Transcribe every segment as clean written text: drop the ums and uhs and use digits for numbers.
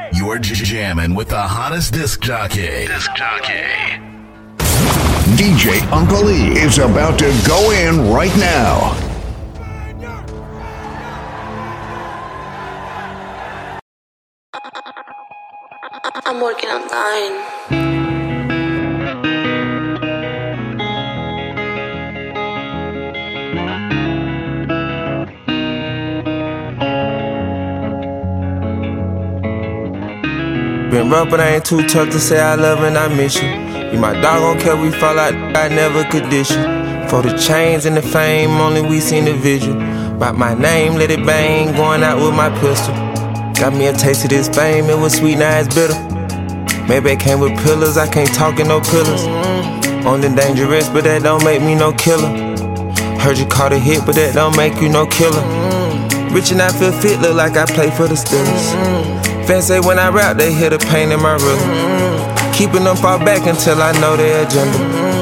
You're jamming with the hottest disc jockey. DJ Uncle E is about to go in right now. I'm working on dying. Been rough, but I ain't too tough to say I love and I miss you. You my dog, don't care we fall out, I never could dish you. For the chains and the fame, only we seen the vision. Write my name, let it bang, going out with my pistol. Got me a taste of this fame, it was sweet, now it's bitter. Maybe it came with pillars, I can't talk in no pillars. Only dangerous, but that don't make me no killer. Heard you caught a hit, but that don't make you no killer. Rich and I feel fit, look like I play for the Steelers. Fans say when I rap, they hear the pain in my rhythm. Keeping them far back until I know their agenda.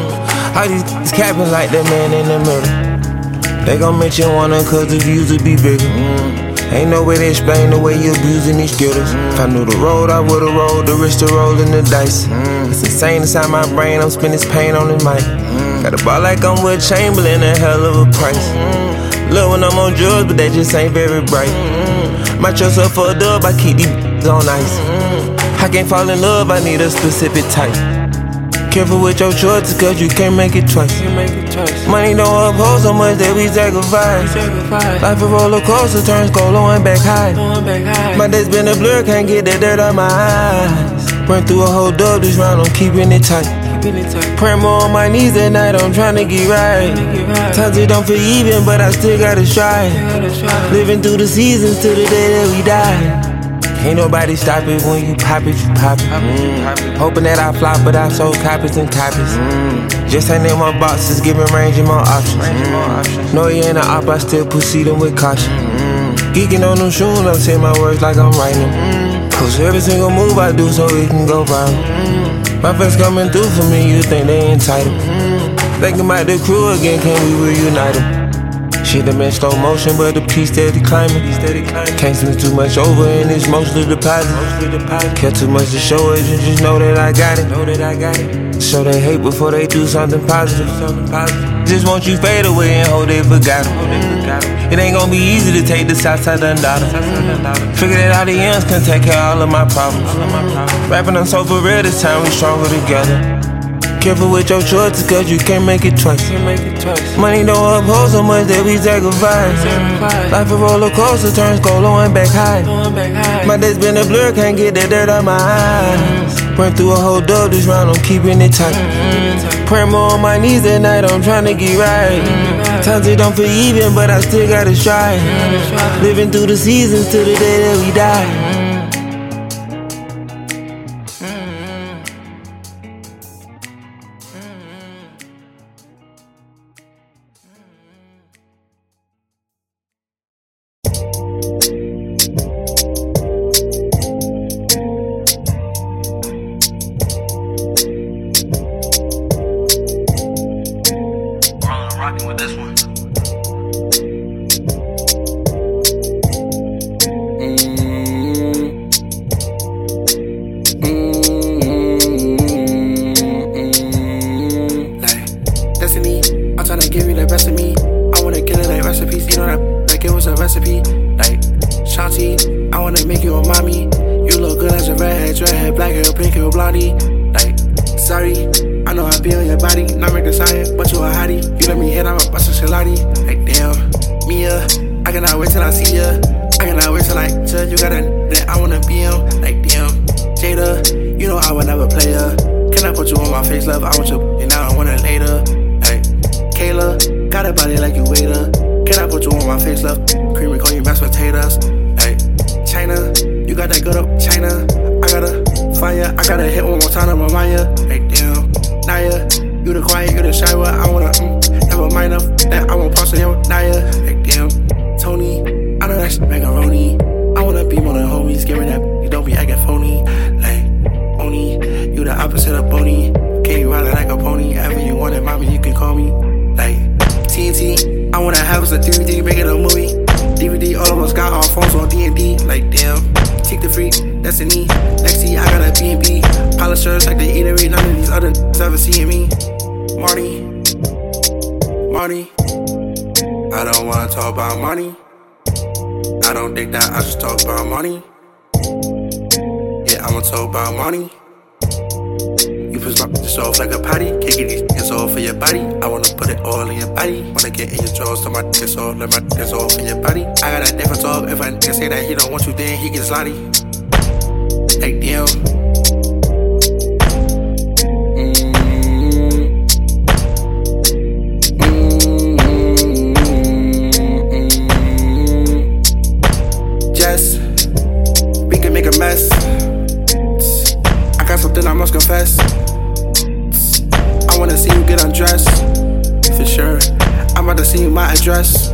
All these capping like that man in the middle. They gon' mention one of 'cause the views would be bigger. Ain't no way to explain the way you abusing these skittles. If I knew the road, I would've rolled the risk to rolling the dice. It's insane inside my brain, I'm spending this pain on the mic. Got a ball like I'm Will Chamberlain, a hell of a price. Love when I'm on drugs, but that just ain't very bright. Might trust up for a dub, I keep these on ice. I can't fall in love, I need a specific type. Careful with your choices, 'cause you can't make it twice. Money don't uphold so much that we sacrifice. Life a roller coaster, turns cold, going back high. My day's been a blur, can't get that dirt out my eyes. Run through a whole dub this round, I'm keeping it tight. Praying more on my knees at night, I'm trying to get right. Times it don't feel even, but I still gotta strive. Living through the seasons till the day that we die. Ain't nobody stop it when you pop it, you pop it. Hoping that I flop, but I sold copies and copies. Just ain't in my boxes, giving range and more options. No, you ain't an op, I still proceeding with caution. Geeking on them shoes, I'm saying my words like I'm writing them. Cause every single move I do so it can go viral. My friends coming through for me, you think they entitled. Thinking about the crew again, can we reunite them? Shit done been slow motion, but the piece steady climbing. Can't spend too much over and it's mostly deposit. Care too much to show it, you just know that I got it. Show they hate before they do something positive. Just want you fade away and hope they forgot it. It ain't gonna be easy to take the south side of dollar. Figure that all the ends can take care of all of my problems. Rapping on so for real, this time we stronger together. Careful with your choices, 'cause you can't make it twice. Money don't uphold so much that we sacrifice. Life a roller coaster, turns cold, going back high. My day's been a blur, can't get that dirt out my eyes. Run through a whole dub this round, I'm keeping it tight. Praying more on my knees at night, I'm trying to get right. Times it don't feel even, but I still gotta strive. Living through the seasons till the day that we die. DVD, all of us got our phones on D&D. Like damn, take the freak. Destiny, Lexi, I got a B&B. Polishers like the eatery, none of these other ever seeing me. Marty, I don't wanna talk about money. I don't think that I should talk about money. Yeah, I'ma talk about money. You push my bitch off like a potty. Can't get these niggas all for your body. I wanna put it all in your body. Wanna get in your drawers, so my niggas all, let my niggas all in your body. I got a different talk. If a nigga say that he don't want you, then he gets slotty. Like damn. We can make a mess. I got something I must confess. I wanna see you get undressed. For sure. I'm about to see you my address.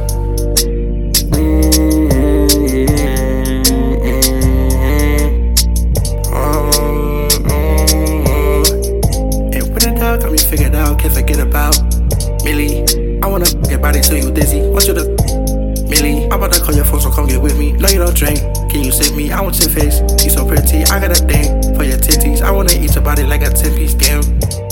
And when the dog got me figured out, can't forget about Millie. I wanna get body till you dizzy. Want you to Millie, I'm about to call your phone, so come get with me. No, you don't drink. Can you sip me? I want your face. You so pretty. I got a thing for your titties. I wanna eat your body like a 10-piece damn.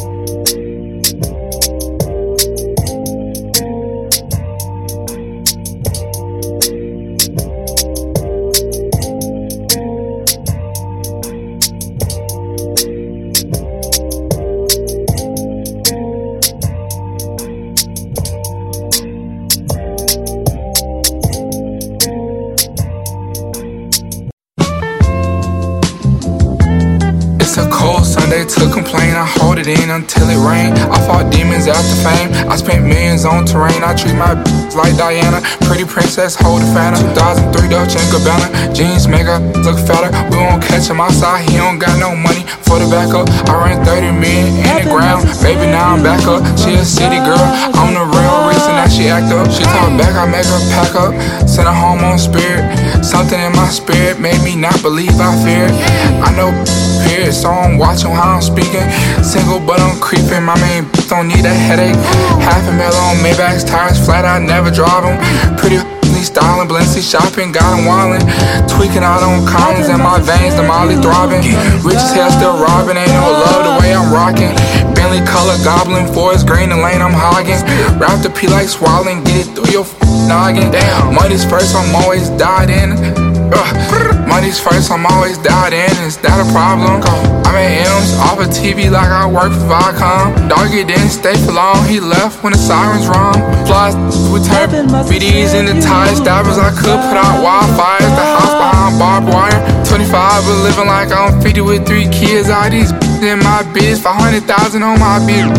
To complain, I hold it in until it rain. I fought demons after fame. I spent millions on terrain. I treat my bitch like Diana. Pretty princess, hold the Fanta. 2003 Dolce & Gabbana. Jeans make her look fatter. We won't catch him outside. He don't got no money for the backup. I ran 30 million in the ground. Baby, now I'm back up. She a city girl. I'm the real reason that she act up. She talk back, I make her pack up. Send her home on spirit. Something in my spirit made me not believe I feared. I know period, so I'm watching how I'm speaking. Single but I'm creeping. My main bitch don't need a headache. $500,000 on Maybach's tires flat, I never drive them. Pretty styling, Balenci shopping, got him wildin'. Tweaking out on Collins in my veins, the Molly throbbing. Rich as hell, still robbing, ain't no love the way I'm rocking. Bentley color goblin, forest green, the lane I'm hogging. Wrap the P like swallowing, get it through your noggin. Damn, money's first, I'm always died in. Money's first, I'm always dialed in. Is that a problem? I'm at M's off of TV like I work for Viacom. Doggy didn't stay for long, he left when the sirens rung. Flies with turf, BDs in the tires, stabbers I could put out wildfires. The house behind barbed wire. 25 but living like I'm 50 with 3 kids. All these in my biz, 500,000 on my bitch.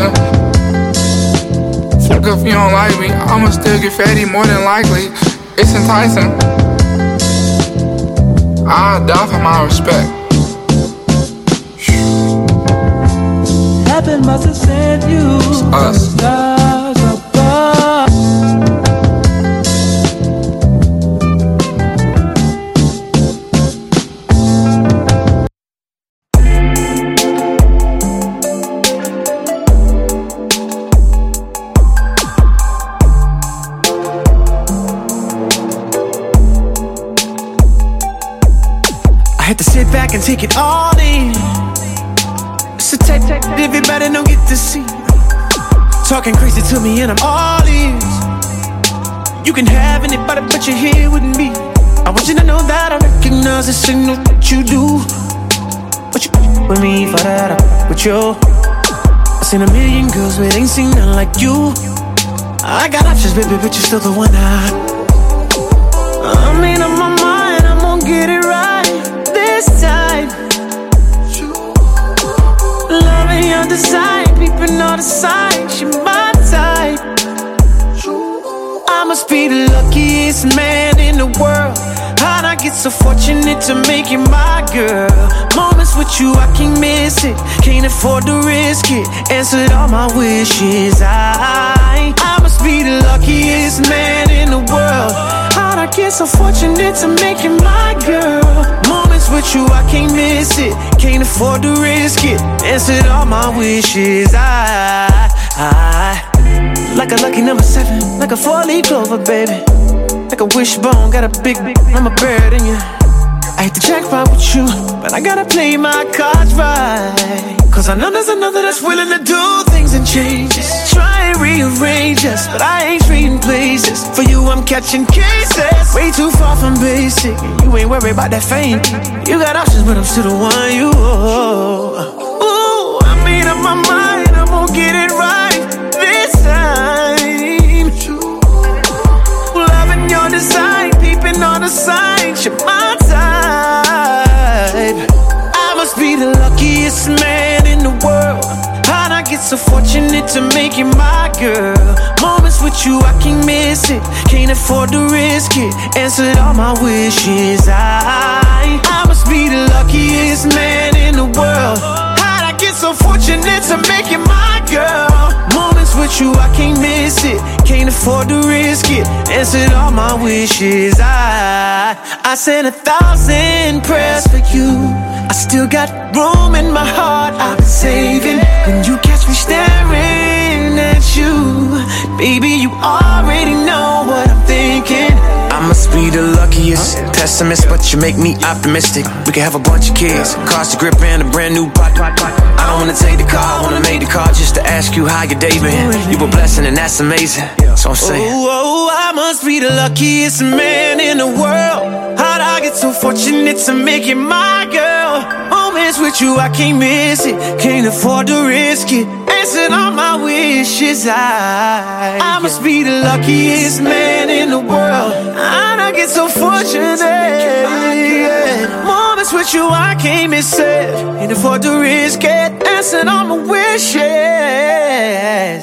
Fuck if you don't like me, I'ma still get fatty more than likely. It's enticing. I'll die for my respect. Heaven must have sent you from the stars above. I had to sit back and take it all in. It's a tape, everybody don't get to see. Talking crazy to me and I'm all ears. You can have anybody but you're here with me. I want you to know that I recognize the signal that you do. But you with me for that, I with you. I seen a million girls but ain't seen none like you. I got options, baby, but you're still the one I made up my mind, I'm gonna get it right this time. Loving on the side, peeping all the signs, she my type. I must be the luckiest man in the world. How'd I get so fortunate to make you my girl? Moments with you, I can't miss it. Can't afford to risk it. Answered all my wishes. I must be the luckiest man in the world. How'd I get so fortunate to make you my girl? Moments with you, I can't miss it. Can't afford to risk it. Answered all my wishes. Like a lucky number 7, like a 4-leaf clover, baby. Like a wishbone, got a big, I'm a bird in you. I hate to jackpot with you, but I gotta play my cards right. Cause I know there's another that's willing to do things and changes. Try and rearrange us, but I ain't trading places. For you I'm catching cases, way too far from basic. You ain't worried about that fame. You got options, but I'm still the one you owe. Ooh, I made up my mind, I'm gonna get it right this time. Loving your design, peeping on the signs, you're my type. I must be the luckiest man in the world. How'd I get so fortunate to make you my girl? Moments with you, I can't miss it. Can't afford to risk it. Answered all my wishes. I must be the luckiest man in the world. How'd I get so fortunate to make you my girl? Moments with you, I can't miss it. Can't afford to risk it. Answered all my wishes. I sent 1,000 prayers for you. I still got room in my heart I've been saving. When you catch me staring at you, baby, you already know what I'm thinking. I must be the luckiest pessimist, but you make me optimistic. We can have a bunch of kids, cars to grip and a brand new pot. I don't wanna take the car, I wanna make the car just to ask you how your day been. You a blessing and that's amazing, so I'm saying. Oh, I must be the luckiest man in the world. How'd I get so fortunate to make you my girl? Moments with you, I can't miss it. Can't afford to risk it. Answered all my wishes. I must be the luckiest man in the world. How'd I get so fortunate? Moments with you, I can't miss it. Can't afford to risk it. Answered all my wishes.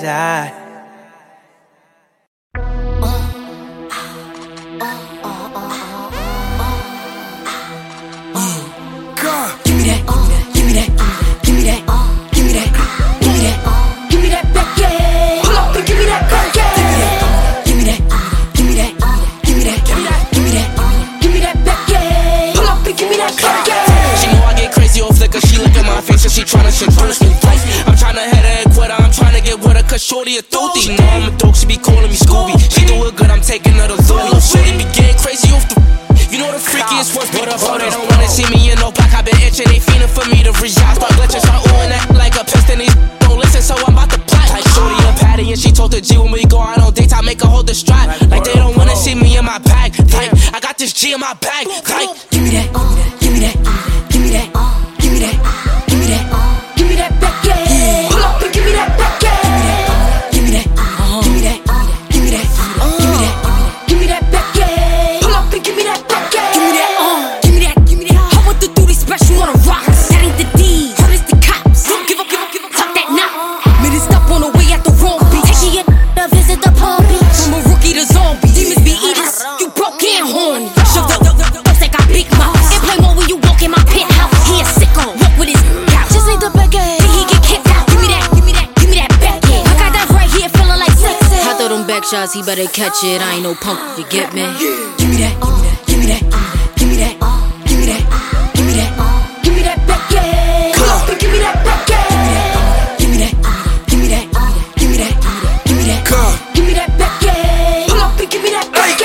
She look at my face and she tryna seduce me. I'm tryna hit her and quit her. I'm tryna get with her cause shorty a dooty. She know I'm a dope, she be calling me Scooby. She do it good, I'm taking her to Louis. Shorty be getting crazy off the. You know the freakiest ones put up on. They don't wanna see me in no black. I been itching, they feeling for me to react. Start glitching, start oohing that like a piston. These don't listen, so I'm about to plot. Like shorty a patty and she told the G when we go out on dates, I make her hold the strap. Like they don't wanna see me in my bag. Like I got this G in my bag. Like give me that, give me that, give me that. Give me that, give me that, give me that back, yeah. Pull up and give me that back, yeah. Give me that, give me that, give me that, give me that, give me that back, yeah. Pull up and give me that back, yeah. Give me that, give me that, give me that. I want to do this special on a rock. That ain't the D, heard it's the cops. Don't give up, talk that knock. Made it stop on the way at the wrong beat. Taking it to visit the Palm Beach. From a rookie to zombie, demons be eaters. You broke and horny. Shove the folks that got big mouths. And play more when you walk in my penthouse. He a sicko, walk with his couch. Just need the back end. Then he get kicked out. Give me that, give me that, give me that back end. I got that right here, feeling like sex. I throw them back shots, he better catch it. I ain't no punk, you get me? Give me that, give me that, give me that, give me that, give me that, give me that back end. Come on, give me that back end. Give me that, give me that, give me that, give me that, give me that back end. Pull up and give me that back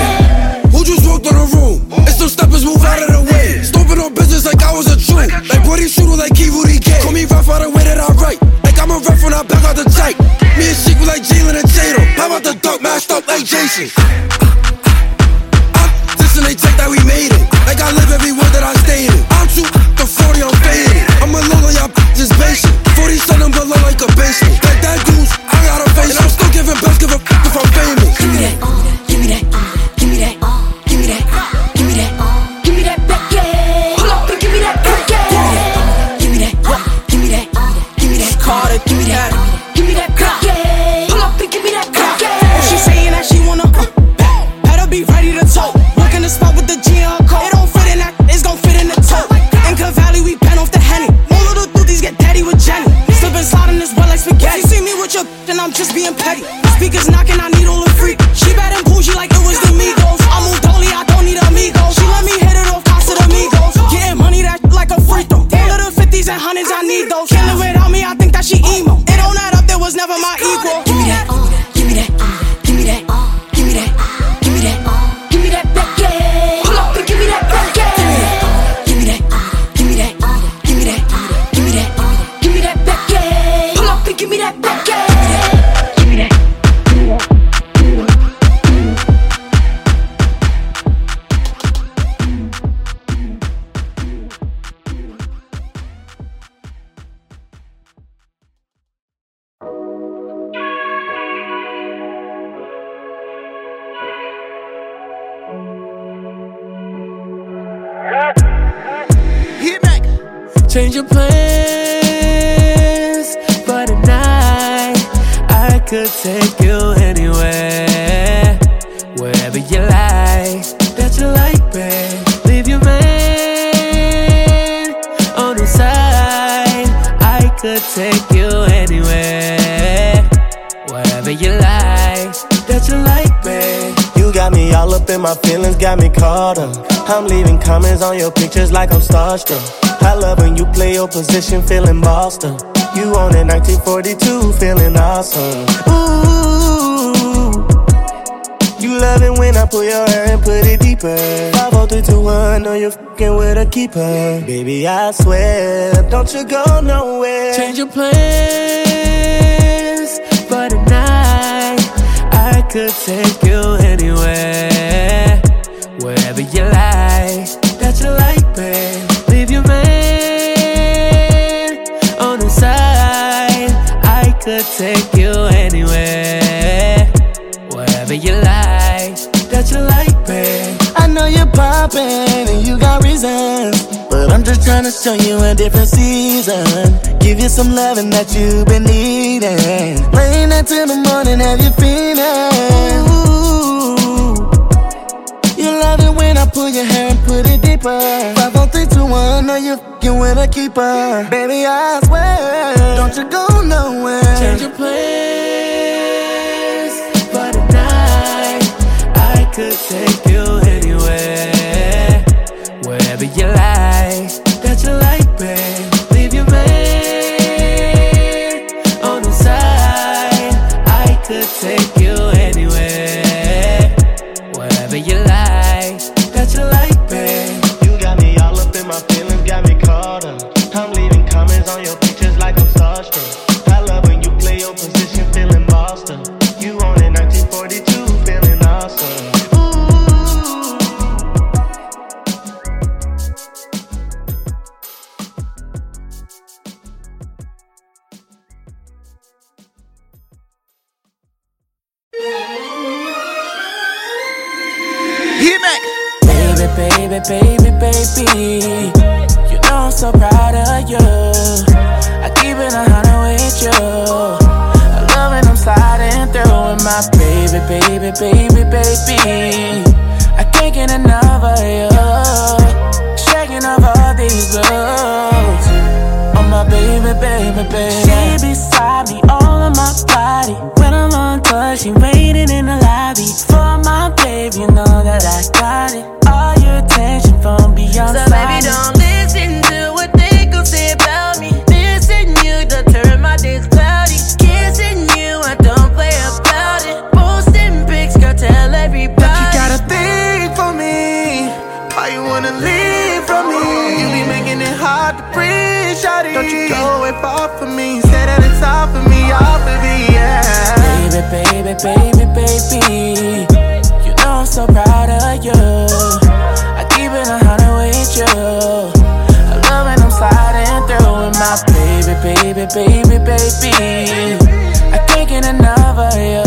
end. Who just walked in the room? And some steppers move out of the way. Stomping on business like I was a Jew. Like Buddy Shooter, like Kivu DK. Call me rough out the way that I write. Like I'm a ref when I back out the tank. Me and Sheik like Jalen and Jado. How about the dunk mashed up like Jason? I'm dissing, they take that we made it. Like I live every word that I stated. I'm too the 40, I'm faded. I'm a low, y'all just basic. 40 son, I'm below like a basement. Like that goose, I got a face. And I'm still giving best, give a if I'm famous. Give me that, give me that, give me that, give me that, give me that, give me that back, yeah. Pull up and give me that back, yeah. Give me that, give me that, give me that, Carter, give me that, give me that back, yeah. Pull up and give me that back, yeah. She saying that she wanna better be ready to tote. Walk in the spot with the G on coat. It don't fit in that, it's gon' fit in the tote. In Cavalli, we pen off the Henny. All of the duties get daddy with Jenny. Slip and slide in this well like spaghetti. She see me with your then I'm just being petty. Speakers knocking, I need all the freak. She bad and bougie like it was the Migos. I move dolly, I don't need amigos. She let me hit it off Casa de Migos. Getting money that like a free throw. All of the 50s and 100s, I need those. Can't live without me, I think that she emo. It don't add up, there was never my equal. Give me that, give me that, give me that, give me that, give me that, give me that back, yeah. Pull up and give me that back, yeah. Change your plans for tonight. I could take you anywhere, wherever you like, that you like, babe. Leave your man on the side. I could take you anywhere, wherever you like, that you like, babe. You got me all up in my feelings, got me caught up. I'm leaving comments on your pictures like I'm starstruck. I love when you play your position, feeling bossed up. You on in 1942, feeling awesome. Ooh, you love it when I pull your hair and put it deeper. 5, 4, 3, 2, 1, know you're fucking with a keeper. Baby, I swear, don't you go nowhere. Change your plans for tonight. I could take you anywhere, wherever you like, that you like, babe. Leave your man on the side. I could take you anywhere, wherever you like, that you like, babe. I know you're popping and you got reasons, but I'm just trying to show you a different season. Give you some loving that you've been needing. Laying that till the morning, have you feeling? Ooh, you love it when I pull your hair and put it deeper. 5, 4, 3, 2, 1, know you're fucking with a keeper. Baby, I swear, don't you go nowhere. Change your plans for tonight. I could take you anywhere, wherever you like, that you like, babe. Leave your man on the side. I could take you anywhere, wherever you like, that you like, babe. You got me all up in my feelings, got me caught up. I'm leaving comments on your pictures like I'm starstruck. I love when you play your position, feeling bossed up. You on in 1942, feeling awesome. Baby, baby, baby, baby, you know I'm so proud of you. I keep it 100 with you. I love when I'm sliding through with my baby, baby, baby, baby. I can't get enough of you. Shaking off all these blues. Oh my baby, baby, baby. She beside me, all on my body. When I'm on tour, she waiting in the lobby for my babe. You know that I got it. All your attention from beyond. So baby, don't listen to what they gon' say about me. Missing you, don't turn my days cloudy. Kissing you, I don't play about it. Posting pics, girl, tell everybody. But you got a thing for me. Why you wanna leave from me? You be making it hard to breathe, shawty. Don't you go away far from me. Say that it's all for me, all for me, yeah. Baby, baby, baby, baby, you know I'm so proud of you. I keep it 100 with you. I love when I'm sliding through with my baby, baby, baby, baby. I can't get enough of you.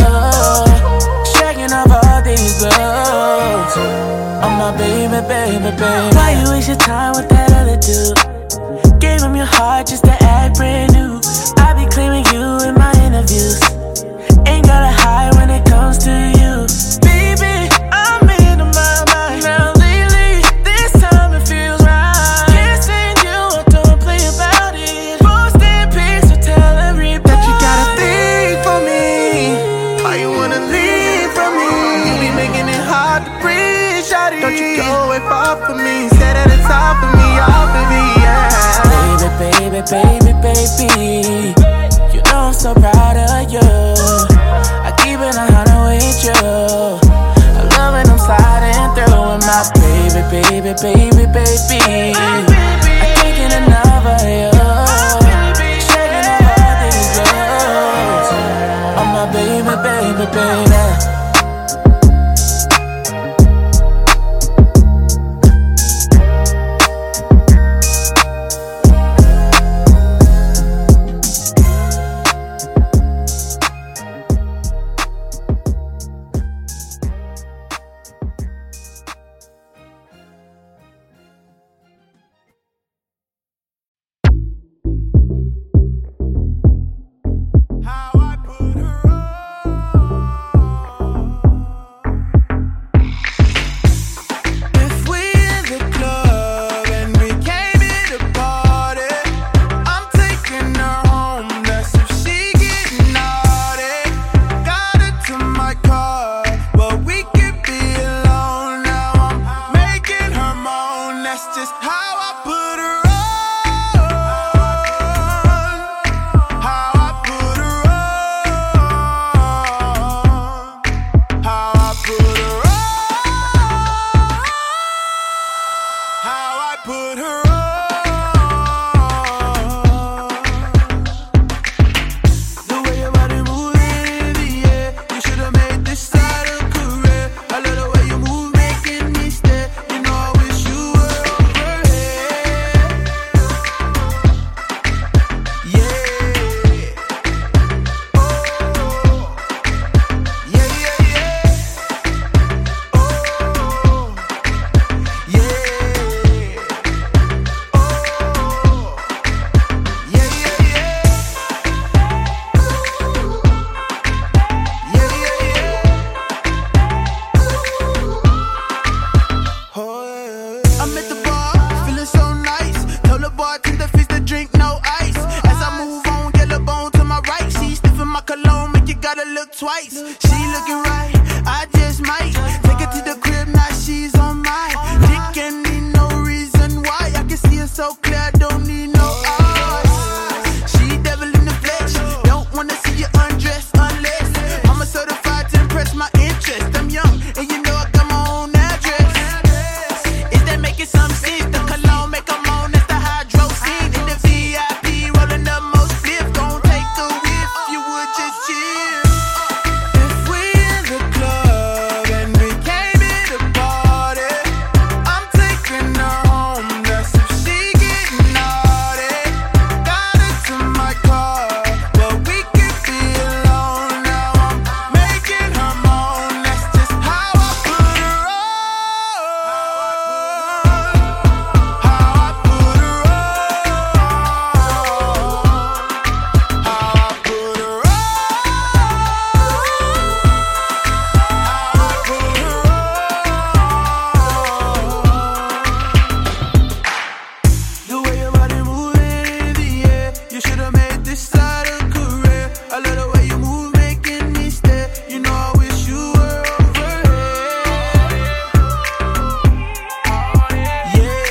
Shaking off all these blues. Oh my baby, baby, baby. Why you waste your time with that other dude? Gave him your heart just to act brand new. I be claiming you in my interviews. Ain't gotta hide when it comes to you. Baby, I'm into my mind. Now lately, this time it feels right. Kissing you, I don't play about it. Posting pics to tell everybody that you got a thing for me. Why you wanna leave from me? You be making it hard to breathe, shawty. Don't you go away far from me. Say that it's all for me, all for me, yeah. Baby, baby, baby, you know I'm so proud of you. I keep it 100 with you. I love when I'm sliding through with my baby, baby, baby, baby. I can't get enough of you. Shaking off all these blues. Oh my baby, baby, baby. twice. She looking right, I just might take her to the crib, now she's on mine. Dick and need no reason why. I can see her so clear, I don't need no eyes. She devil in the flesh, don't wanna see you undress unless I'm a certified to impress my interest. I'm young and you know I got my own address. Is that making some sense? The cologne make a moan, that's the hydro scene. In the VIP, rolling up most flip. Gon' take a whiff, you would just chill. If we in the club and we came in to party, I'm taking her home, that's if she getting naughty. Got into my car, but we could be alone. Now I'm making her moan, that's just how I put her on. The way your body moving in the air, you should've made this side a career. I love the way you move, making me stare. You know I wish you were over here. Yeah.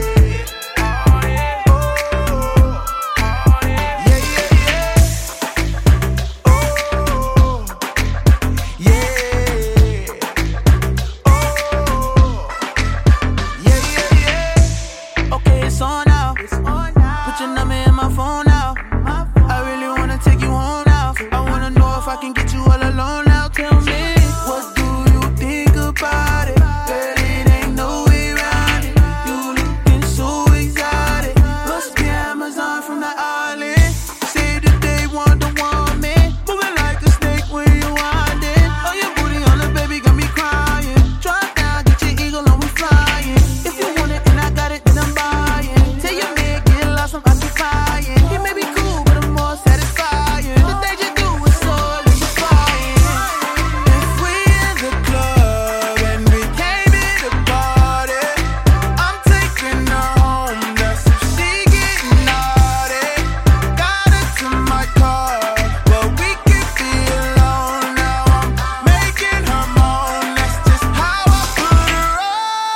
Okay, it's on now. Put your number in my phone now. I really wanna take you home now. I wanna know if I can get you all alone now. Tell me, what do you think about it? Girl, it ain't no way around it. You looking so exotic. Must be Amazon from the island. Say that they want the woman. Moving like a snake when you wind it. Oh, your booty on the baby got me crying. Drop down, get your eagle on, we flying. If you want it and I got it, then I'm buying. Tell your man, get lost, I'm occupying. It may be cool, but I'm more satisfying. The things you do is so electrifying. If we in the club and we came in to party, I'm taking her home, that's if she getting naughty. Got into my car, but we could be alone. Now I'm making her moan, that's just how I put her on.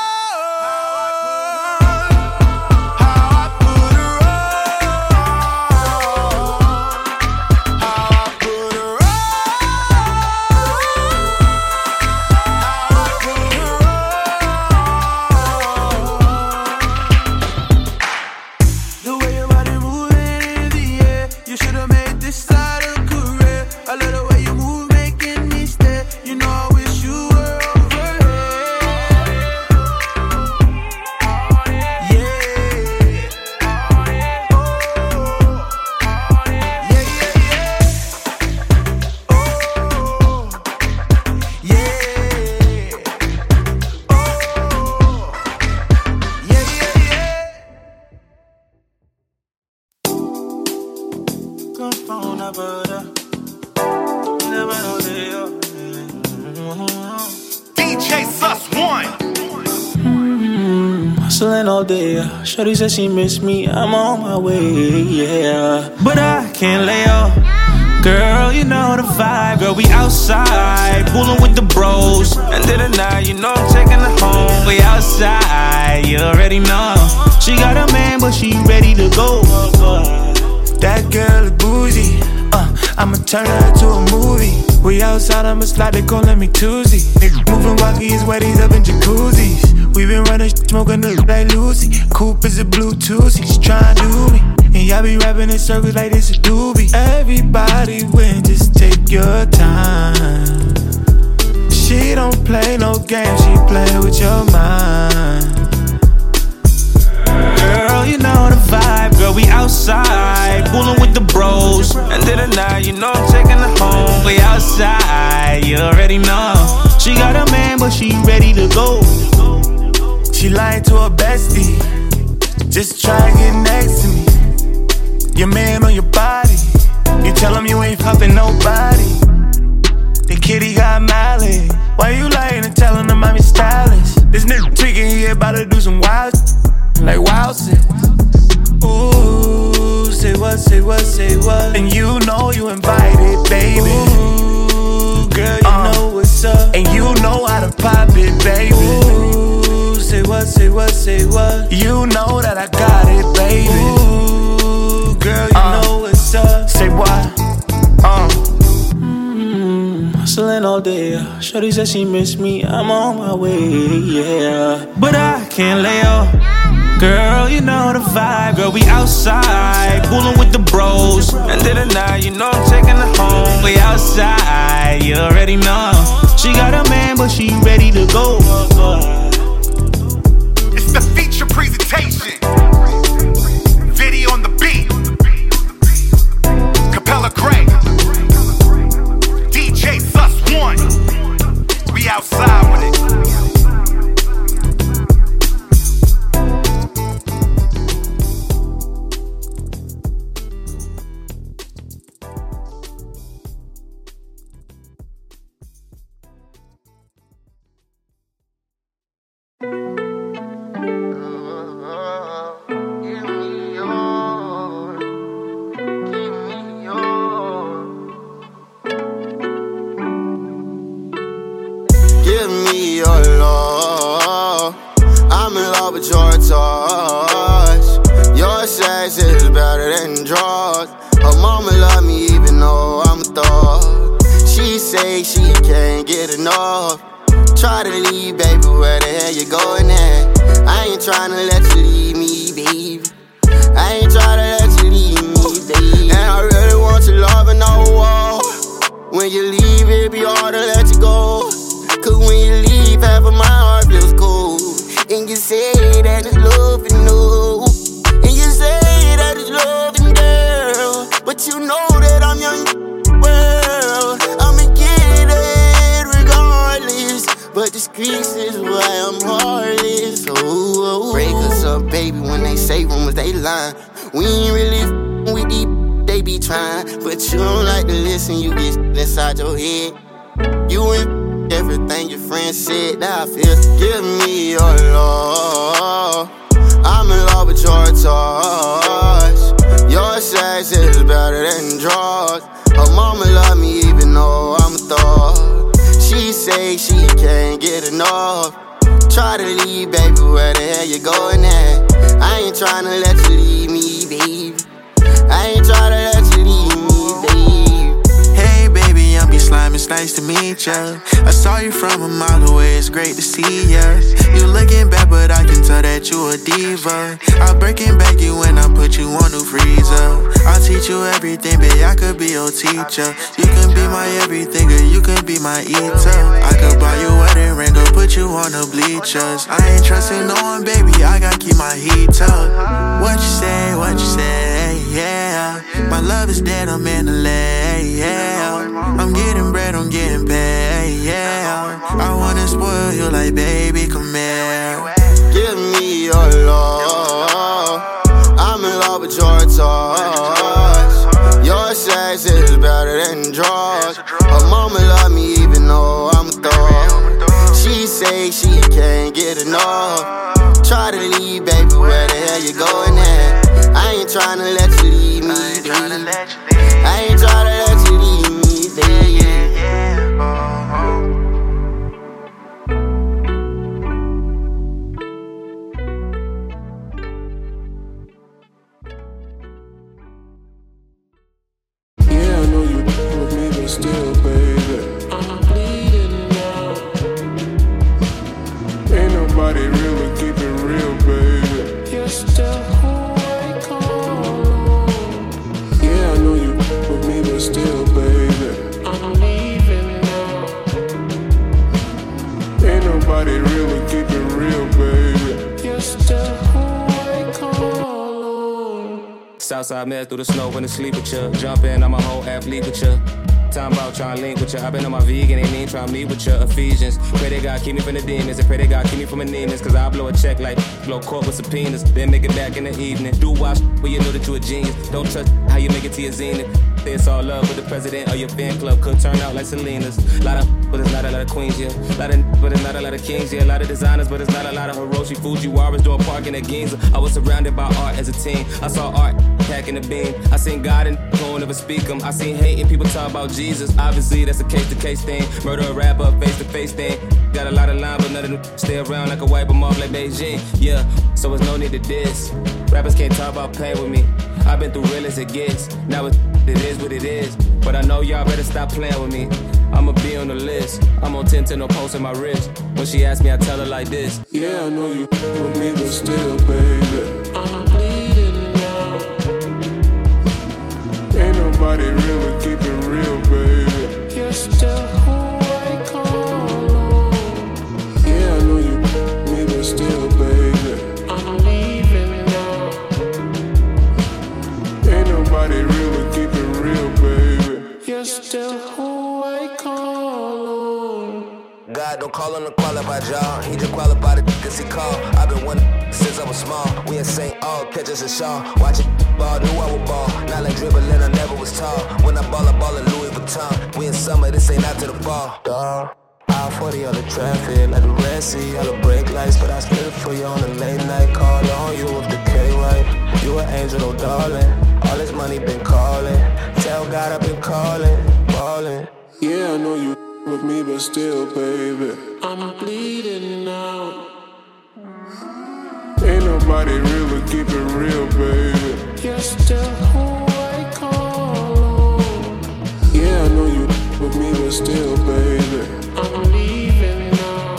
The way your body moving in the air, you should've made this side a career. I love the way you move, making me stare. You know I wish you were over here. DJ Sus One. Hustling all day, shorty said she miss me, I'm on my way, yeah. But I can't lay off. Girl, you know the vibe, girl, we outside, fooling with the bros. End of the night, you know I'm taking her home, we outside, you already know. She got a man, but she ready to go. That girl is bougie, I'ma turn her into a movie. We outside, I'ma slide, they gon' let me Tuesday. Niggas moving walkie, his weddings up in jacuzzis. We been running, smoking the like Lucy. Coupe is a Bluetooth, she's tryna do me. And y'all be rapping in circles like this a doobie. Everybody win, just take your time. She don't play no games, she play with your mind. Girl, you know the vibe, girl, we outside, fooling with the bros. End of the night, you know I'm taking her home, we outside, you already know. She got a man, but she ready to go. She lying to her bestie, just try to get next to me. Your man on your body, you tell him you ain't fucking nobody. The kitty got mileage, why you lying and telling him I'm your stylist? This nigga tweaking, he about to do some wild like wow shit. Ooh, say what, say what, say what. And you know you invited, baby. Ooh, say what, say what? You know that I got it, baby. Ooh, girl, you know what's up. Say what? Hustling all day. Shorty said she miss me. I'm on my way, yeah. But I can't lay off. Girl, you know the vibe. Girl, we outside, coolin' with the bros. End of the night, you know I'm taking her home. We outside, you already know. She got a man, but she ready to go. It's the feature presentation. Video on the beat. Capella Gray. DJ Sus One. We outside with it. Try to leave, baby, where the hell you going at? I ain't tryna let you leave me, baby. I ain't tryna let you leave me, baby. And I really want your love and no wall. When you leave, it be hard to let you go. Cause when you leave, half of my heart feels cold. And you say that it's loving, no. And you say that it's loving, girl. But you know that I'm young, well, I'ma get it regardless. But the streets is why I'm heartless. Oh, break us up, baby, when they say rumors, they lying. We ain't really with these, they be trying. But you don't like to listen, you get inside your head. You ain't everything your friends said, now I feel. Give me your love. I'm in love with your touch. Your sex is better than drugs. Her mama love me even though I'm a thug. She say she can't get enough. Try to leave, baby, where the hell you going at? I ain't tryna let you leave me, baby. I ain't tryna let you leave me, baby. Hey, baby, I'm B-Slime, it's nice to meet ya. I saw you from a mile away, it's great to see ya. You looking back, but I can tell that you a diva. I'll break it back you when I put you on the freezer. I'll teach you everything, babe, I could be your teacher. You can be my everything, girl, you can be my eater. I could buy you a wedding ring or put you on the bleachers. I ain't trusting no one, baby, I gotta keep my heat up. What you say, yeah. My love is dead, I'm in the lay, yeah. I'm getting bread, I'm getting paid, yeah. I wanna spoil you like, baby, come here. Give me your love. I'm in love with your touch. Your sex is better than drugs. Her mama love me even though I'm a thug. She say she can't get enough. Try to leave, baby, where the hell you going at? I ain't tryna let you leave me, baby. I ain't tryna let you leave me, baby. Yeah, I know you with me, but still, baby, I'm bleeding now. Ain't nobody really keep it real, baby. You're still who I call on. Yeah, I know you with me, but still, baby, I'm leaving now. Ain't nobody really keep it real, baby. You're still who I call on. Southside mess through the snow when I sleep with ya. Jump in, I'm a whole athlete with ya. Time about trying to link with ya. I been on my vegan, ain't even trying to meet with ya. Ephesians, pray they God keep me from the demons. And pray they God keep me from anemias. Cause I blow a check like blow court with subpoenas. Then make it back in the evening. Do watch where you know that you a genius. Don't trust how you make it to your zenith. It's all love with the president or your fan club. Could turn out like Selena's. Lot of but it's not a lot of queens, yeah. Lot of but it's not a lot of kings, yeah. A lot of designers, but it's not a lot of Hiroshi Fujiwara's doing parking at Ginza. I was surrounded by art as a teen. I saw art packing the beam. I seen God and don't ever speak him. I seen hating people talk about Jesus. Obviously, that's a case-to-case thing. Murder a rapper, face-to-face thing. Got a lot of line, but none of them stay around like a wipe them off like Beijing. Yeah, so there's no need to diss. Rappers can't talk about pain with me. I've been through real as it gets. Now it is what it is. But I know y'all better stop playing with me. I'ma be on the list. I'm on 10 no post in my wrist. When she asks me, I tell her like this. Yeah, I know you with me, but still, baby, I'm bleeding now. Ain't nobody really keep it real, baby. You're still who I call on. Yeah, I know you with me, but still, baby, I'm leaving now. Ain't nobody really keep it real, baby. You're still who I call on. God don't call him to qualified y'all. He just qualified it cause he called. I've been one since I was small. We in St. All, catch us a Shaw. Watch it ball, knew I would ball. Not like dribbling, I never was tall. When I ball in Louis Vuitton. We in summer, this ain't out to the fall. Dawg. All 40 on the traffic, like the Red Sea, all the brake lights. But I spit it for you on a late night call on you with the K-Right. You an angel, oh darling. All this money been calling. Tell God I've been calling, ballin'. Yeah, I know you with me, but still, baby, I'm bleeding now. Ain't nobody really keep it real, baby. You're still who I call on. Yeah, I know you with me, but still, baby, I'm leaving now.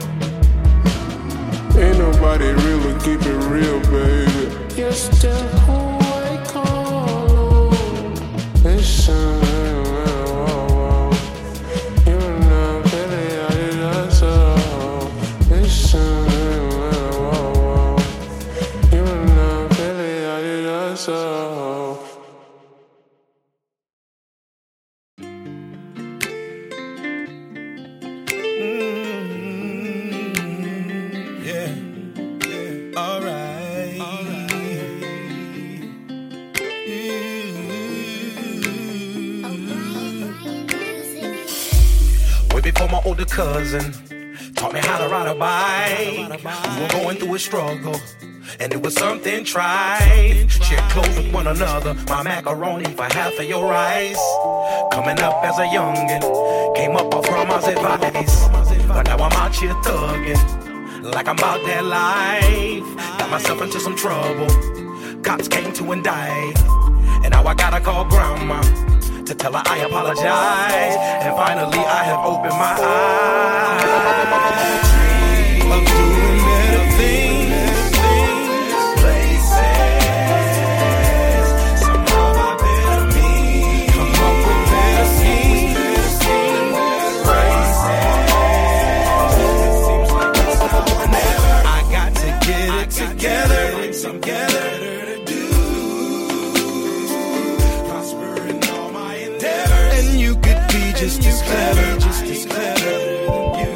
Ain't nobody really keep it real, baby. You're still who I call on. Listen. My older cousin taught me how to ride a bike. We were going through a struggle, and it was something tried. Share clothes with one another, my macaroni for half of your rice. Coming up as a youngin', came up off grandma's advice. But now I'm out here thuggin', like I'm about that life. Got myself into some trouble, cops came to indict. And now I gotta call grandma to tell her I apologize. And finally I have opened my eyes of doing better things, places. Somehow I better me, come up with better schemes, races. It seems like it's now or never. I got to get it together, some together. Just as clever, just as clever than you.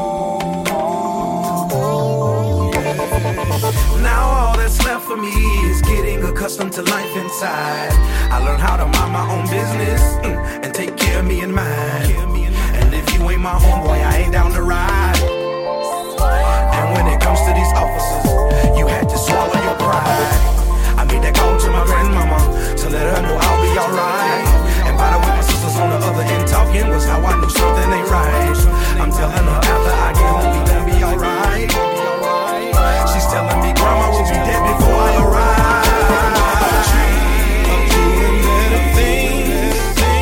Now all that's left for me is getting accustomed to life inside. I learned how to mind my own business and take care of me and mine. And if you ain't my homeboy, I ain't down to ride. And when it comes to these officers, you had to swallow your pride. I made that call to my grandmama to let her know I'll be alright. And by the way, my sisters on the other end talking was how I knew something ain't right. I'm telling her after I get home we gon' be alright. She's telling me grandma will be dead before I arrive. I'm doing better things,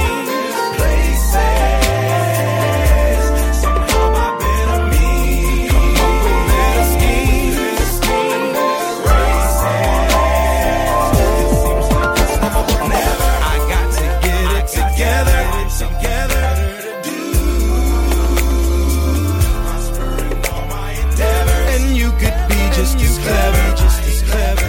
places. Somehow I better me, come up with better schemes, races. It seems like it's now or never. I got to get it together to do, prospering all my endeavors. And you could be just as clever, just as clever.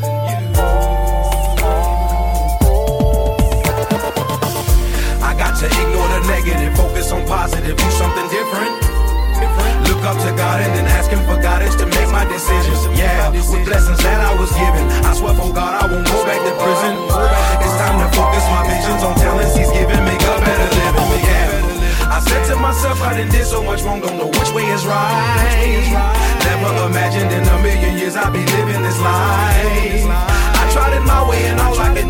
I got to ignore the negative, focus on positive, do something different. Look up to God and then ask Him for guidance to make my decisions. Yeah, with blessings that I was given, I swear for God I won't go back to prison. It's time to focus my visions on talents He's given, make a better living. Yeah, I said to myself I done did so much wrong, don't know which way is right. Never imagined in a million years I'd be living this life. I tried it my way and all I could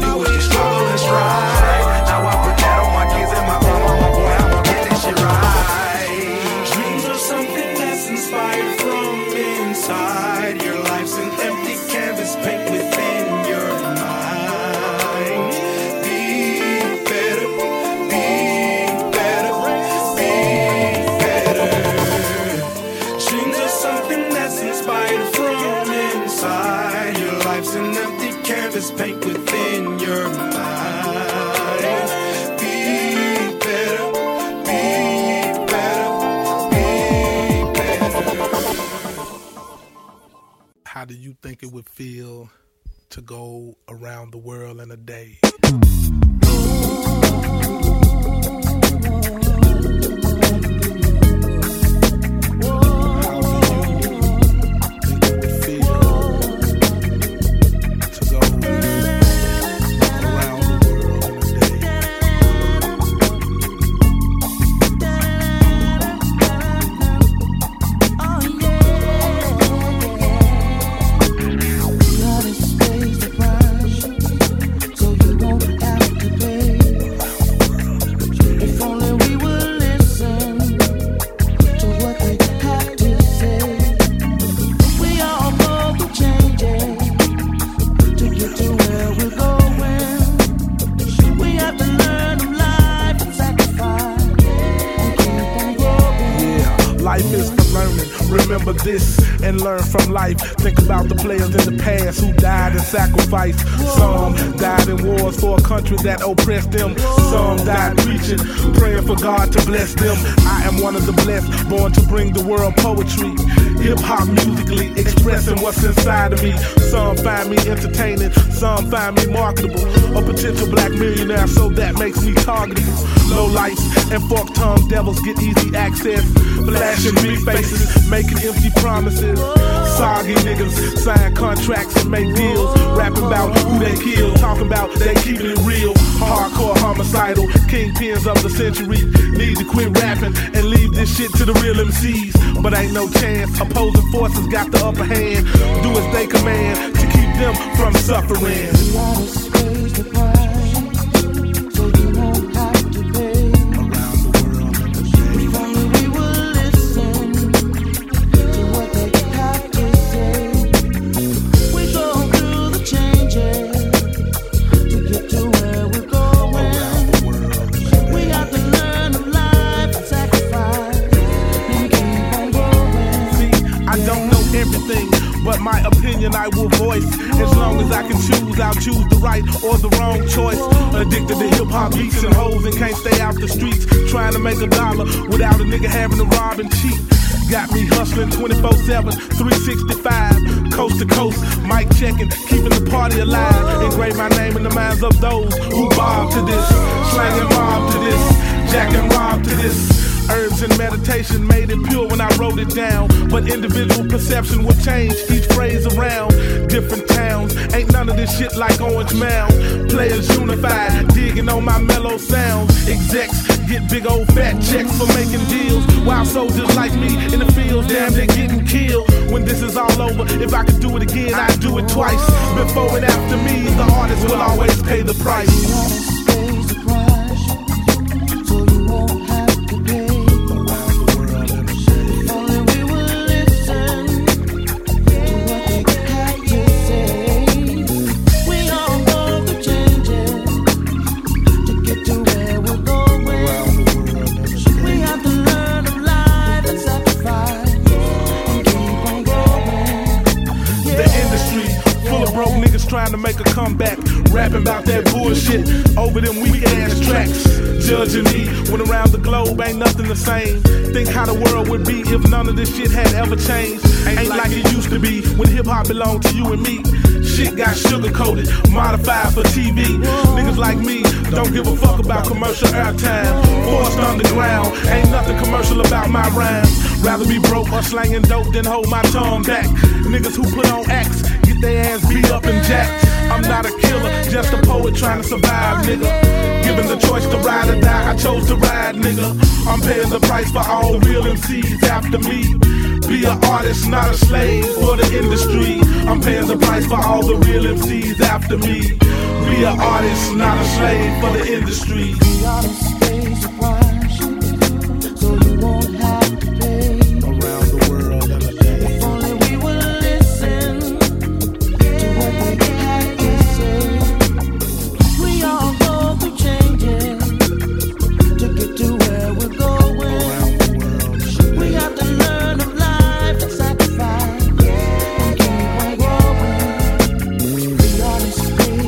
this paint within your mind. Be better, be better, be better. How do you think it would feel to go around the world in a day? This and learn from life. Think about the players in the past who died and sacrificed. Some died in wars for a country that oppressed them. Some died preaching, praying for God to bless them. I am one of the blessed, born to bring the world poetry. Hip-hop musically expressing what's inside of me. Some find me entertaining, some find me marketable. A potential black millionaire, so that makes me targetable. Low lights and fork-tongued devils get easy access. Flashing big faces, making empty promises. Soggy niggas sign contracts and make deals. Rapping about who they kill, talking about they keeping it real. Hardcore homicidal, kingpins of the century. Need to quit rapping and leave this shit to the real MCs. But ain't no chance, opposing forces got the upper hand. Do as they command to keep them from suffering. I will voice. As long as I can choose, I'll choose the right or the wrong choice. Addicted to hip-hop beats and hoes and can't stay out the streets. Trying to make $1 without a nigga having to rob and cheat. Got me hustling 24/7, 365, coast to coast, mic checking, keeping the party alive. Engrave my name in the minds of those who bob to this, slanging mob to this, jack and rob to this. Herbs and meditation made it pure when I wrote it down. But individual perception will change each phrase around. Different towns, ain't none of this shit like Orange Mound. Players unified, digging on my mellow sounds. Execs get big old fat checks for making deals. While soldiers like me in the field, damn, they're getting killed. When this is all over, if I could do it again, I'd do it twice. Before and after me, the artist will always pay the price. Trying to make a comeback, rapping about that bullshit over them weak ass tracks. Judging me when around the globe ain't nothing the same. Think how the world would be if none of this shit had ever changed. Ain't like it used to be when hip hop belonged to you and me. Shit got sugar coated, modified for TV. Niggas like me don't give a fuck about commercial airtime. Forced underground, ain't nothing commercial about my rhymes. Rather be broke or slanging dope than hold my tongue back. Niggas who put on acts get their ass beat up and jacked. I'm not a killer, just a poet trying to survive, nigga. Given the choice to ride or die, I chose to ride, nigga. I'm paying the price for all real MCs after me. Be an artist, not a slave for the industry. I'm paying the price for all the real MCs after me. Be an artist, not a slave for the industry. The artist pays the price, so you won't have to pay. Around the world in a day. If only we would listen to what they have to say. We all go through changes to get to where we're going. Around the world. We have to learn of life and sacrifice and keep on growing. The artist pays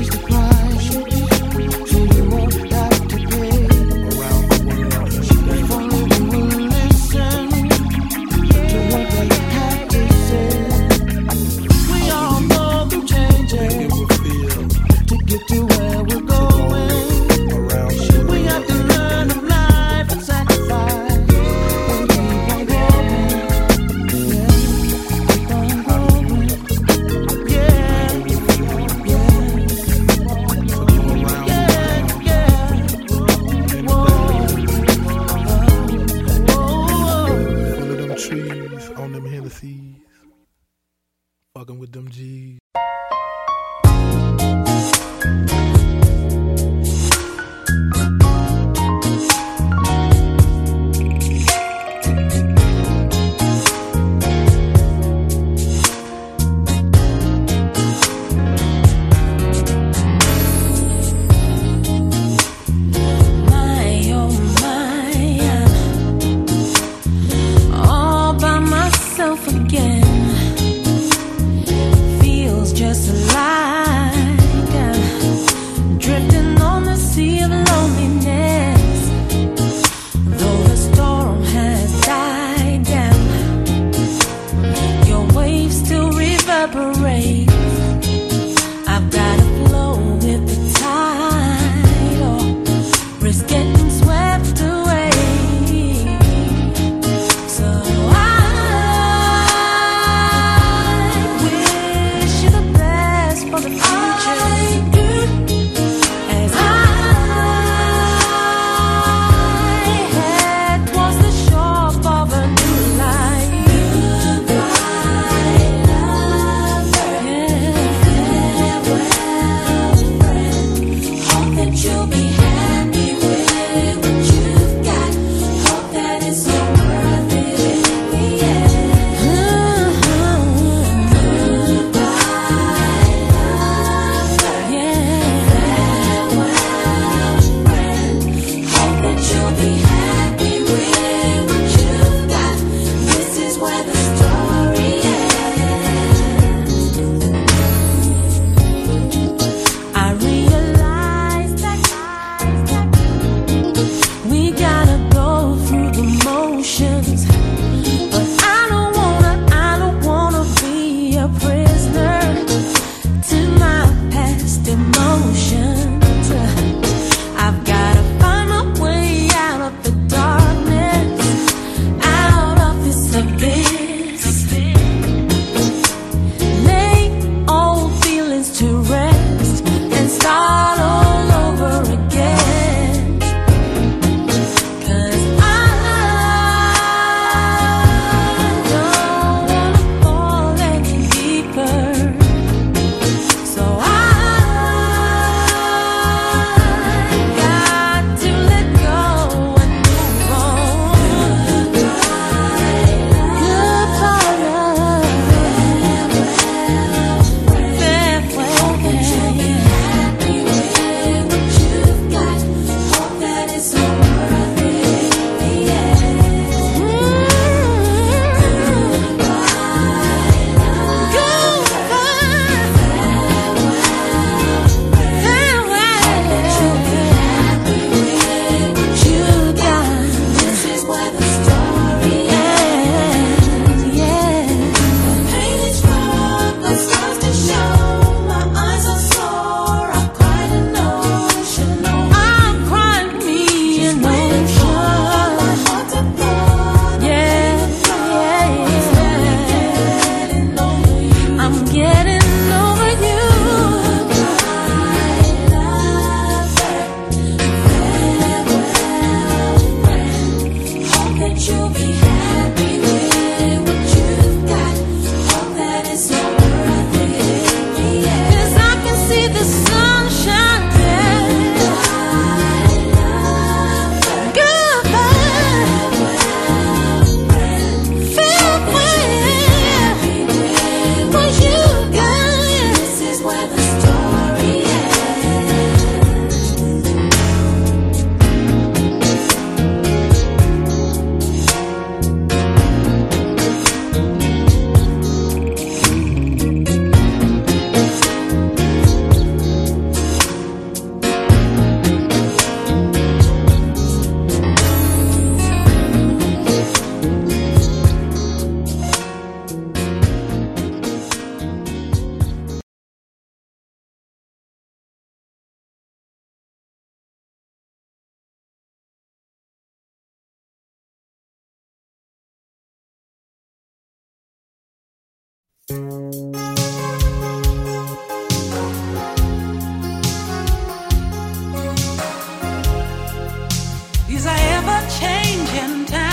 These are ever-changing times.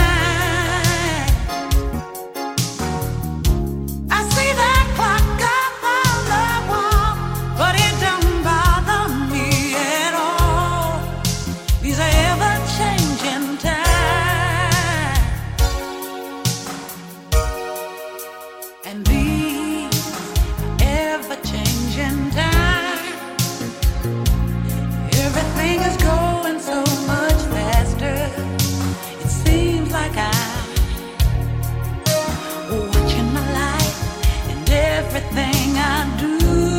I see that clock up on the wall, but it don't bother me at all. These are ever-changing times, and these ever-changing times, everything is going so much faster. It seems like I'm watching my life and everything I do,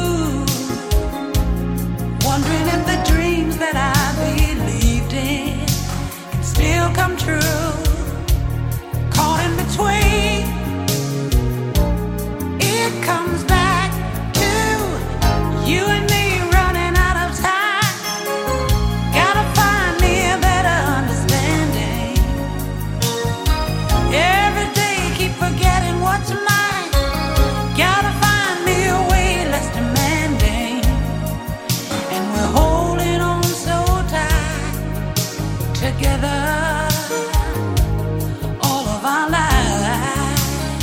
wondering if the dreams that I believed in can still come true. Caught in between, it comes back to you and me running out of time. Gotta find me a better understanding. Every day keep forgetting what's mine. Gotta find me a way less demanding. And we're holding on so tight together all of our lives.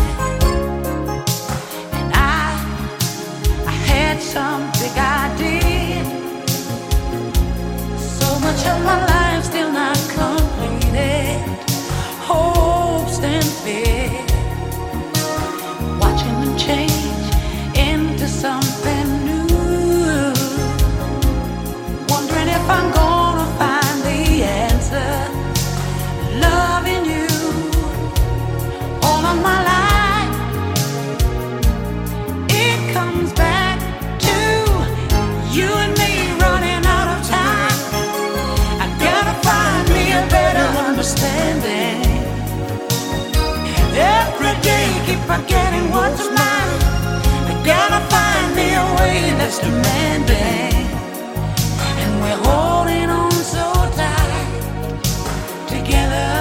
And I had some big idea. So much of my life still not completed. Hopes and fear, watching them change into something new. Wondering if I'm gonna find the answer. Loving you all of my life. It comes back to you and me running out of time. I gotta find me a better understanding. Every day keep forgetting what's mine. I gotta find me a way that's demanding. And we're holding on so tight together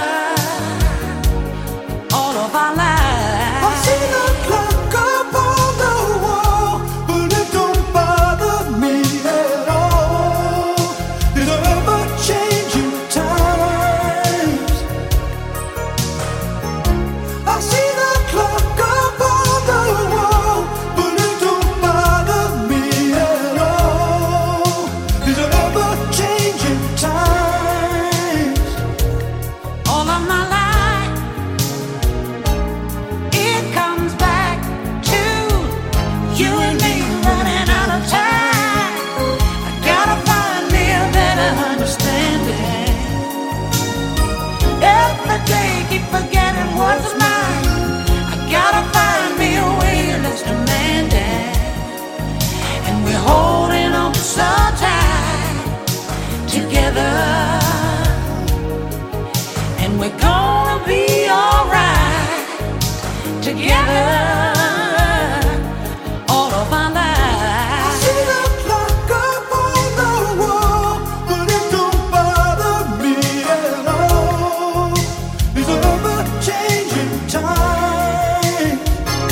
all of our lives. I see the clock up on the wall, but it don't bother me at all. These are ever-changing times. I see the clock up on the wall, but it don't bother me at all. These are ever-changing times. All of my life, it comes back to you and me running out of time. I gotta find me a better understanding. Every day keep forgetting what's mine. I gotta find me a way that's demanding. And we're holding on so tight together. And we're gonna be alright together all of our lives. I see the clock up on the wall, but it don't bother me at all. These are ever-changing times.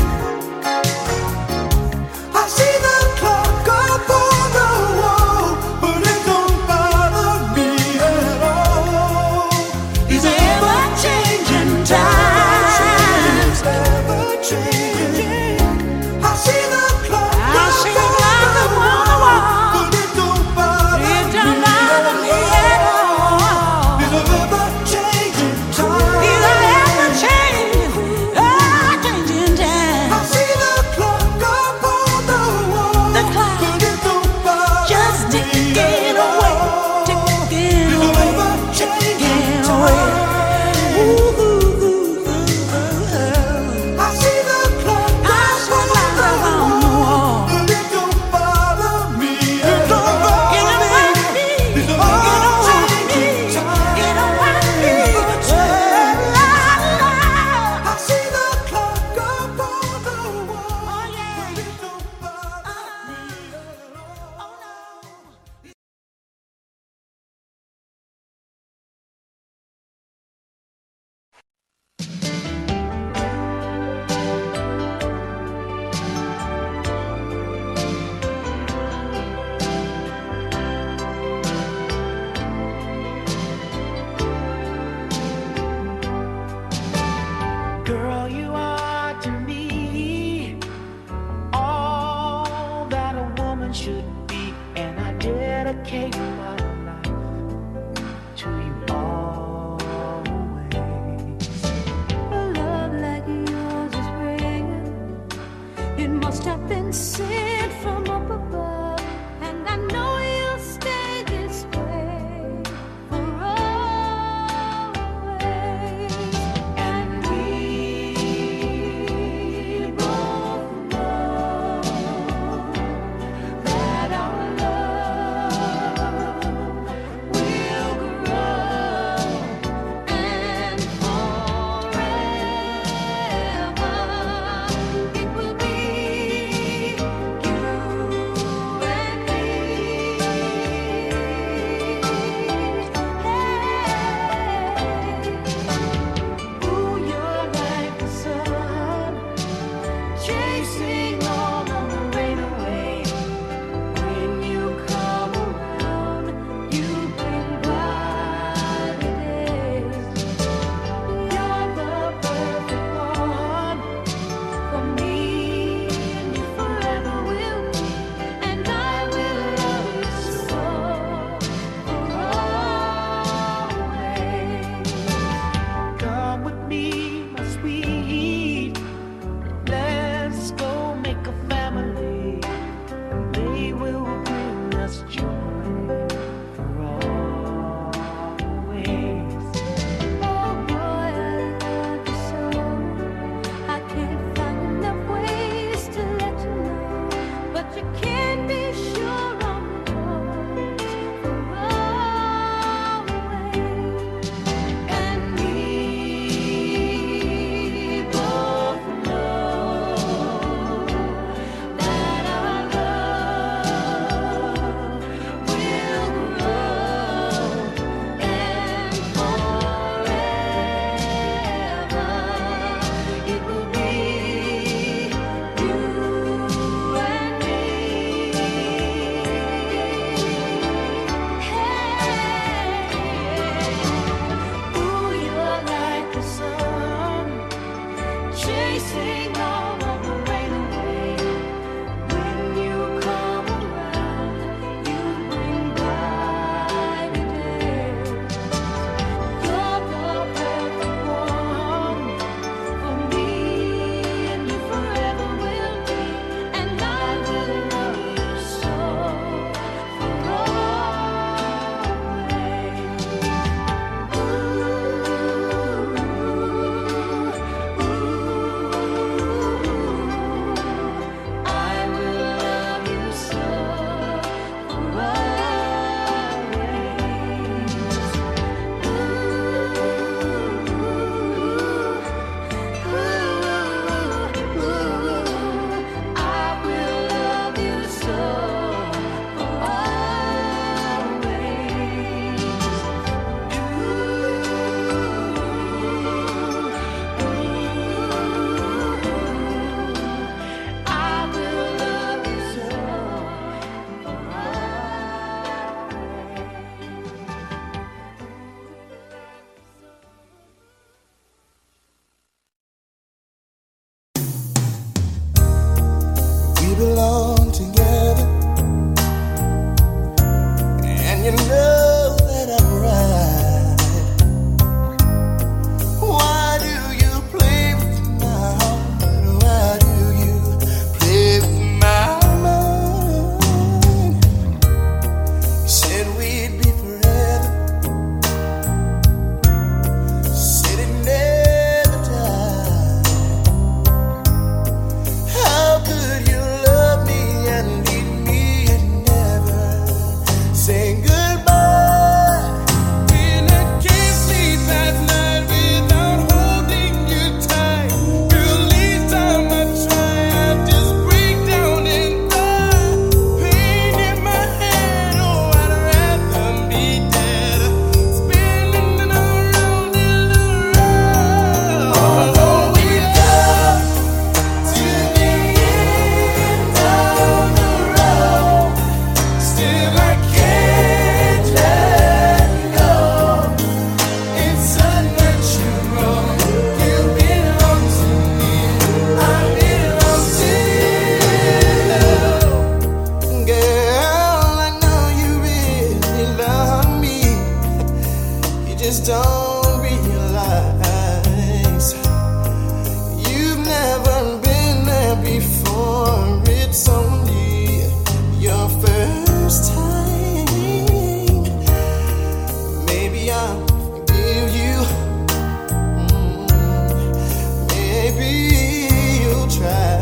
I see the clock up on the wall, but it don't bother me at all. These are ever-changing times. Ever-changing. I see the clock I see the clock up on the wall, but it don't bother it don't bother me at all. These are ever-changing times. These are ever-changing times. I see the clock up on the wall, The clock but it don't bother just me ticking at away, all. ticking These are away, ever-changing ticking away. times. sent from up above, and I know you'll stay this way for always. And we both know that our love will grow, and forever it will be you and me. Ooh, you're like the sun, chasing all of the rain away. When you come around, you bring brighter days. You're the perfect one for me, and you forever will be, and I will love you so for always. Come with me, my sweet. Let's go make a family. They will bring us joy for always. Oh boy, I love you so. I can't find enough ways to let you know, but you can be sure I'm yours for always. And we both know that our love will grow, and forever it will be you and me. Ooh, you're like the sun, chasing all of the rain away. When you come around, you bring brighter days. You're the perfect one for me, and you forever will be, and I will love you so for I will love you so for I will love you so I will love you so We belong together, and you know that I'm right. Why do you play with my heart? Why do you play with my mind? You said we'd be forever, said it never died. How could you love me and leave me and never say goodbye? When I can't sleep at night without holding you tight, girl, each time I try, I just break down and die. Pain in my head, oh, I'd rather be dead, spinning around and around. Although we love to the end of the road, still I can't let go. It's unnatural. You belong to me, I belong to you. Girl, I know you really love me. You just don't realize you've never been there before. It it's only your first time, maybe I'll forgive you. Maybe you'll try.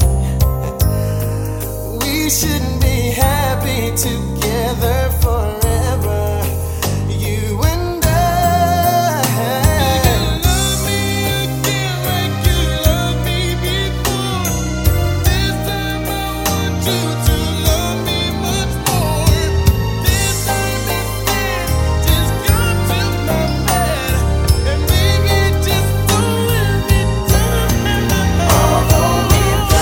We shouldn't be happy together forever, you and I. You love me again like you loved me before. This time I want you to love me much more. This time instead, just come to my bed and baby, just don't let me down. Although we go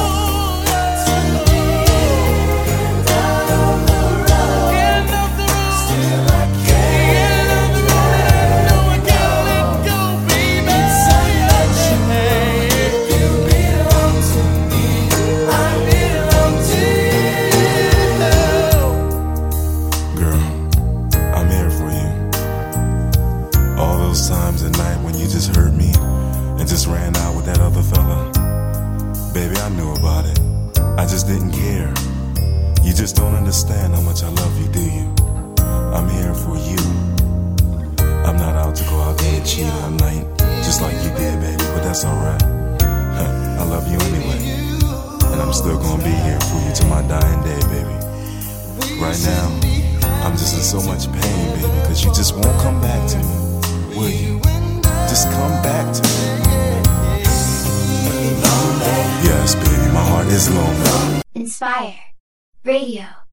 times at night when you just hurt me and just ran out with that other fella. Baby, I knew about it. I just didn't care. You just don't understand how much I love you, do you? I'm here for you. I'm not out to go out there and cheat all night, just like you did, baby, but that's alright. I love you anyway, and I'm still gonna be here for you till my dying day, baby. Right now, I'm just in so much pain, baby, cause you just won't come back to me. Will you? Just come back to me. Yes, baby, my heart is lonely. Inspire Radio.